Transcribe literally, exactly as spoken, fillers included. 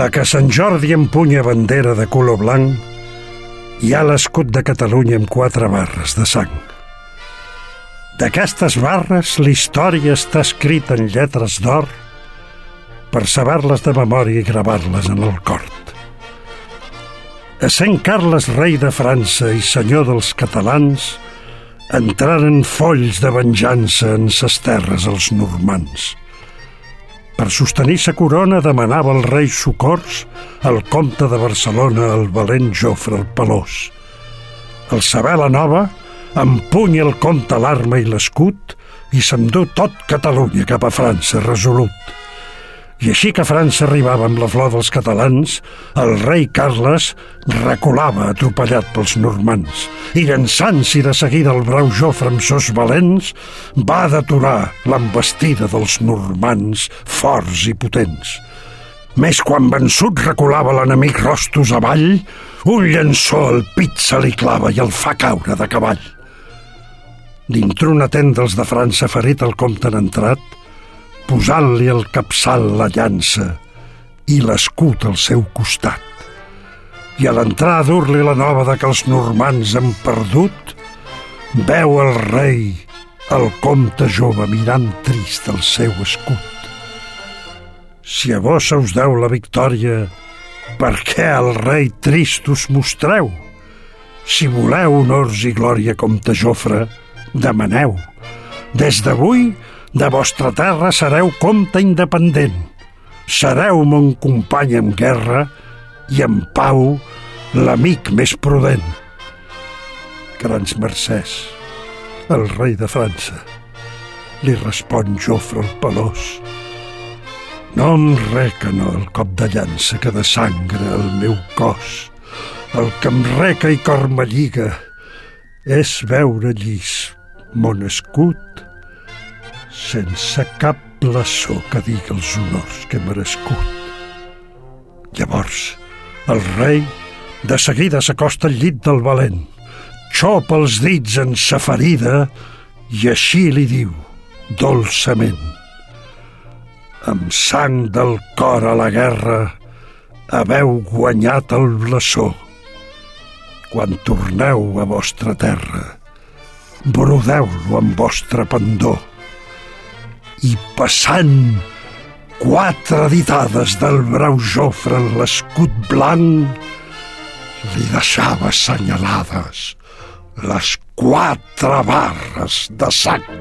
la que Sant Jordi empunya bandera de color blanc, hi ha l'escut de Catalunya amb quatre barres de sang. D'aquestes barres la història està escrita en lletres d'or per saber-les de memòria i gravar-les en el cor. Essent Carles rei de França i senyor dels catalans, entraren folls de venjança en ses terres els normands. Per sostenir sa corona demanava el rei socors al comte de Barcelona, el valent Jofre el Pelós. Al saber la nova, empunya el comte l'arma i l'escut i s'endú tot Catalunya cap a França resolut. I així que França arribava amb la flor dels catalans, el rei Carles reculava atropellat pels normands i llançant-s'hi de seguida el brau Jofre amb sos valents, va d'aturar l'envestida dels normands forts i potents. Més quan vençut reculava l'enemic rostos avall, un llançó al pit se li clava i el fa caure de cavall. Dintre una tenda dels de França ferit el comte han entrat, posant-li al capçal la llança i l'escut al seu costat. I a l'entrar a dur-li la nova de que els normands han perdut, veu el rei el comte jove mirant trist el seu escut. Si a vos se us deu la victòria, per què al rei trist us mostreu? Si voleu honors i glòria, comte Jofre, demaneu. Des d'avui, de vostra terra sereu comte independent. Sereu mon company en guerra i en pau l'amic més prudent. Grans mercès, el rei de França, li respon Jofre el Pelós. No em reca, no, el cop de llança que de sangre el meu cos. El que em reca i cor m'alliga és veure llis mon escut sense cap blasó que digui els honors que he merescut. Llavors, el rei de seguida s'acosta al llit del valent, xopa els dits en sa ferida i així li diu, dolçament: amb sang del cor a la guerra haveu guanyat el blasó. Quan torneu a vostra terra, brodeu-lo amb vostre pendó i passant quatre ditades del brau Jofre en l'escut blanc, li deixava assenyalades les quatre barres de sang.